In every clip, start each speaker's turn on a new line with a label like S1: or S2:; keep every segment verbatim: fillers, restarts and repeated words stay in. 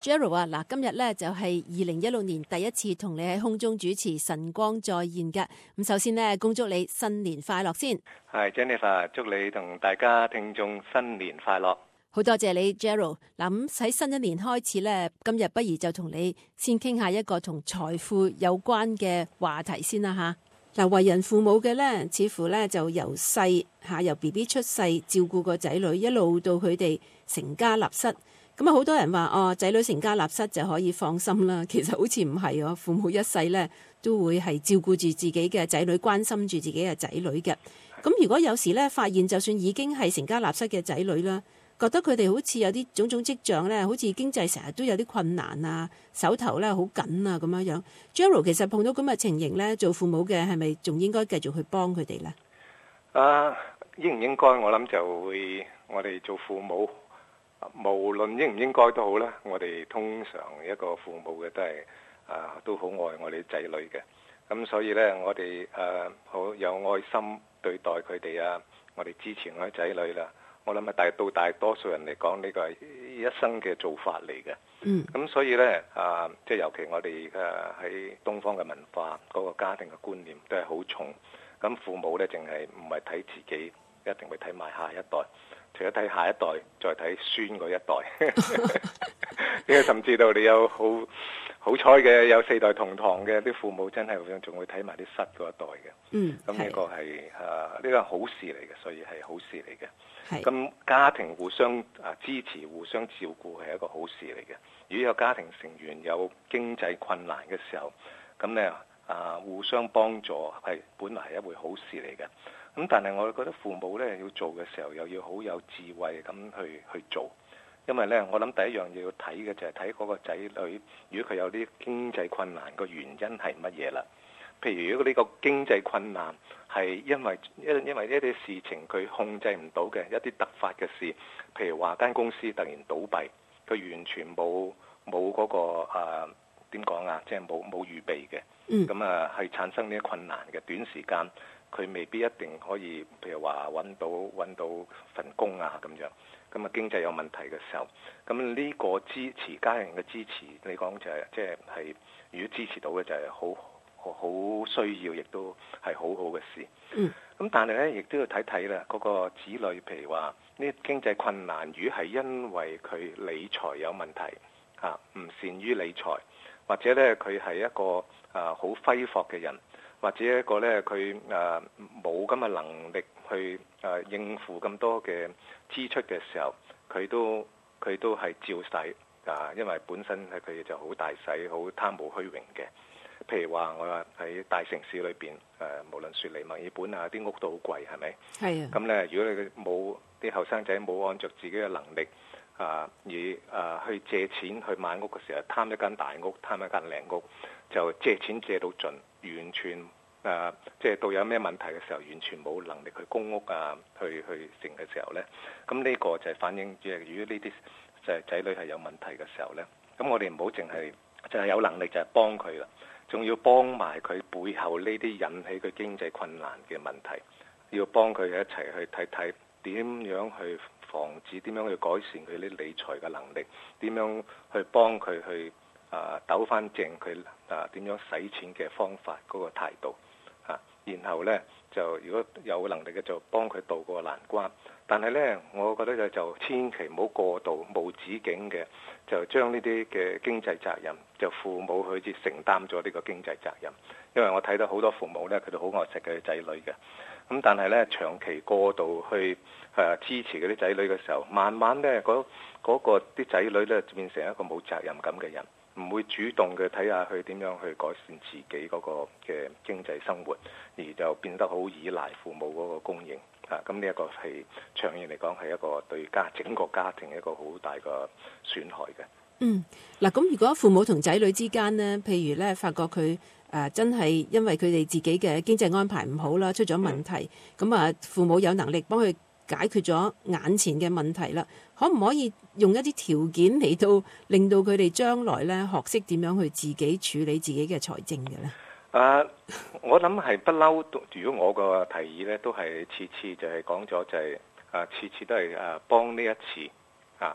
S1: Gerald 啊，嗱，今日咧就係二零一六年第一次同你喺空中主持晨光再現嘅。咁首先呢，恭祝你新年快樂先。
S2: 係 Jennifer，祝你同大家聽眾新年快樂。
S1: 好多謝你 Gerald。嗱，咁喺新一年開始咧，今日不如就同你先傾下一個同財富有關嘅話題先啦吓。嗱，為人父母嘅咧，似乎咧就由細吓由 B B 出世照顧個仔女，一路到佢哋成家立室。咁啊，好多人話哦，仔女成家立室就可以放心啦。其實好似唔係哦，父母一世咧都會係照顧住自己嘅仔女，關心住自己嘅仔女嘅。咁如果有時咧發現，就算已經係成家立室嘅仔女啦，覺得佢哋好似有啲種種跡象咧，好似經濟成日都有啲困難啊，手頭咧好緊啊咁樣樣。Gerald 其實碰到咁嘅情形咧，做父母嘅係咪仲應該繼續去幫佢哋咧？
S2: 啊，應唔應該？我諗就會，我哋做父母。無論應唔應該都好啦，我哋通常一個父母嘅都係啊，都好愛我哋仔女嘅。咁所以呢，我哋誒好有愛心對待佢哋啊，我哋支持我哋仔女啦。我諗啊，大到大多數人嚟講，呢個係一生嘅做法嚟嘅。嗯。咁所以呢，啊，即係尤其我哋誒喺東方嘅文化，嗰個家庭嘅觀念都係好重。咁父母呢，淨係唔係睇自己，一定會睇埋下一代。除咗睇下一代，再睇孫嗰一代，因為甚至到你有好好彩嘅有四代同堂嘅啲父母，真係仲會睇埋啲失嗰一代嘅。嗯，咁呢個係誒呢個好事嚟嘅，所以係好事嚟嘅。咁家庭互相啊支持、互相照顧係一個好事嚟嘅。如果有家庭成員有經濟困難嘅時候，咁咧啊互相幫助係本來係一回好事嚟嘅。咁但係我覺得父母咧要做嘅時候，又要好有智慧咁去去做，因為咧我諗第一樣嘢要睇嘅就係睇嗰個仔女，如果佢有啲經濟困難個原因係乜嘢啦？譬如如果呢個經濟困難係因為因因為一啲事情佢控制唔到嘅一啲突發嘅事，譬如話間公司突然倒閉，佢完全冇冇嗰個誒點講啊，即係冇冇預備嘅，咁啊係產生呢啲困難嘅短時間。佢未必一定可以，譬如話揾到揾到份工啊咁樣，咁啊經濟有問題嘅時候，咁呢個支持家人嘅支持，你講就係即係係，如果支持到嘅就係好好需要，亦都係好好嘅事。嗯。咁但係咧，亦都要睇睇啦，嗰個子女，譬如話呢經濟困難，如果係因為佢理財有問題，嚇唔善於理財，或者咧佢係一個啊好揮霍嘅人。或者一個咧，佢誒冇咁嘅能力去誒、呃、應付咁多嘅支出嘅時候，佢都佢都係照使啊，因為本身係佢就好大使，好貪慕虛榮嘅。譬如話，我話喺大城市裏邊誒，無論雪梨、墨爾本啊，啲屋都好貴，係咪？係啊。咁咧，如果你冇啲後生仔冇按着自己嘅能力啊，而誒、啊、去借錢去買屋嘅時候，貪一間大屋，貪一間靚屋，就借錢借到盡。完全誒、呃，即係到有咩問題嘅時候，完全冇能力去供屋啊，去去成嘅時候咧，咁呢個就係反映，即係如果呢啲就係仔女係有問題嘅時候咧，咁我哋唔好淨係就係有能力就係幫佢啦，仲要幫埋佢背後呢啲引起佢經濟困難嘅問題，要幫佢一齊去睇睇點樣去防止，點樣去改善佢啲理財嘅能力，點樣去幫佢去。啊，抖翻正佢啊，點樣使錢嘅方法嗰個態度啊，然後呢，就如果有能力嘅就幫佢渡過難關。但係呢，我覺得就就千祈唔好過度無止境嘅，就將呢啲嘅經濟責任就父母去承擔咗呢個經濟責任。因為我睇到好多父母呢，佢哋好愛錫佢嘅仔女嘅，咁但係呢，長期過度去誒、啊、支持嗰啲仔女嘅時候，慢慢呢，嗰嗰、嗰個啲仔女呢，就變成一個冇責任感嘅人。唔會主動嘅睇下佢點樣去改善自己嗰個嘅經濟生活，而就變得好依賴父母嗰個供應啊！咁呢一個係長遠嚟講係一個對家整個家庭一個好大嘅損害嘅。嗯，
S1: 嗱，咁如果父母同仔女之間呢，譬如咧發覺佢誒、呃、真係因為佢哋自己嘅經濟安排唔好啦，出咗問題，咁啊、嗯、父母有能力幫佢解決咗眼前嘅問題啦，可唔可以用一啲條件嚟到令到佢哋將來咧學識點樣去自己處理自己嘅財政嘅咧？
S2: 啊，我諗係不嬲。如果我個提議咧，都係次次就係講咗就係、是、啊，次次都係啊幫呢一次啊，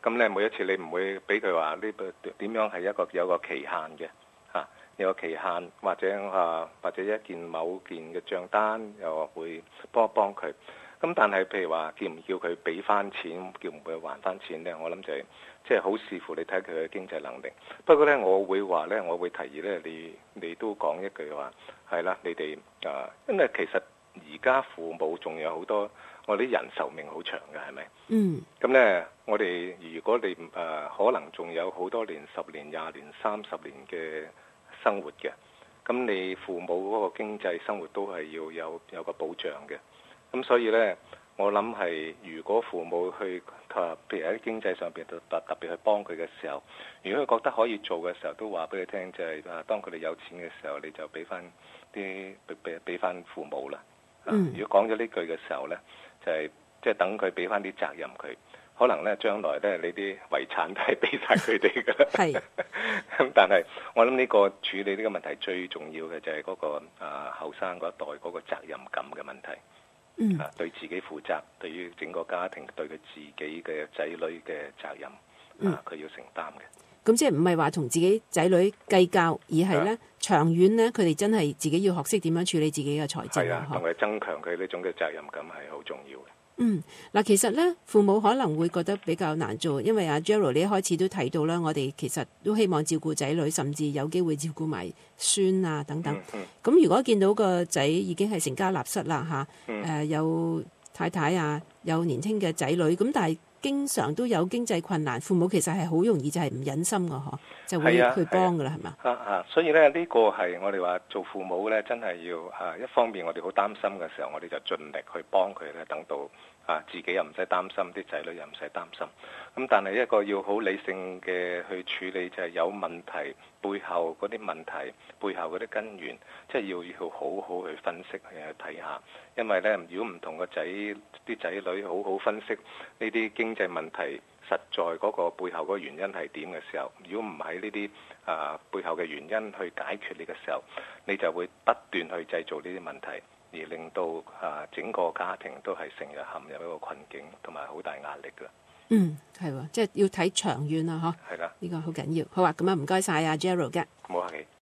S2: 咁咧每一次你唔會俾佢話呢個點樣係一個有個期限嘅嚇，有個期限或者啊或者一件某件嘅帳單又會幫一幫佢。咁但係譬如話叫唔叫佢俾翻錢，叫唔叫佢還翻錢咧？我諗就係即係好視乎你睇佢嘅經濟能力。不過咧，我會話咧，我會提議咧，你你都講一句話係啦，你哋啊，因為其實而家父母仲有好多，我哋啲人壽命好長嘅，係咪？
S1: 嗯。
S2: 咁咧，我哋如果你誒、呃、可能仲有好多年、十年、廿年、三十年嘅生活嘅，咁你父母嗰個經濟生活都係要有有個保障嘅。咁所以咧，我諗係如果父母去譬如喺經濟上邊特特別去幫佢嘅時候，如果佢覺得可以做嘅時候，都話俾佢聽，就係、是、啊，當佢哋有錢嘅時候，你就俾翻啲俾俾翻父母啦。
S1: 嗯。
S2: 如果講咗呢句嘅時候咧，就係即係等佢俾翻啲責任佢，可能咧將來咧你啲遺產都係俾晒佢哋噶啦。
S1: 係。
S2: 咁但係我諗呢個處理呢個問題最重要嘅就係嗰、那個啊後生嗰一代嗰個責任感嘅問題。
S1: 嗯，
S2: 啊，對自己負責，對於整個家庭，對佢自己嘅仔女嘅責任，
S1: 嗯、
S2: 啊，佢要承擔嘅。
S1: 咁即係唔係話同自己仔女計較，而係咧、啊、長遠咧，佢哋真係自己要學識點樣處理自己嘅財政。
S2: 係啊，同埋增強佢呢種嘅責任感係好重要嘅。
S1: 嗯，嗱，其實咧，父母可能會覺得比較難做，因為阿 Gerald 你一開始都提到啦，我哋其實都希望照顧仔女，甚至有機會照顧埋孫啊等等。咁、嗯嗯、如果見到個仔已經係成家立室啦嚇，誒、嗯呃、有太太啊，有年輕嘅仔女，咁但係經常都有經濟困難，父母其實係好容易就係唔忍心㗎嗬，就會去幫㗎啦，係嘛？
S2: 啊啊，所以咧呢、呢個係我哋話做父母咧，真係要啊一方面我哋好擔心嘅時候，我哋就盡力去幫佢咧，等到啊自己又唔使擔心，啲仔女又唔使擔心。咁但係一個要好理性嘅去處理，就係有問題背後嗰啲問題，背後嗰啲根源，即係要要好好去分析去睇下。因為咧，如果唔同個仔啲仔女好好分析呢啲經濟問題，實在嗰個背後嗰個原因係點嘅時候，如果唔喺呢啲啊背後嘅原因去解決你嘅時候，你就會不斷去製造呢啲問題，而令到啊整個家庭都係成日陷入一個困境，同埋好大壓力㗎。
S1: 嗯，係喎，即係要睇長遠啊，嗬。
S2: 係啦，
S1: 呢個好緊要。好啊，咁啊，唔該晒啊 Gerald 嘅。
S2: 冇客氣。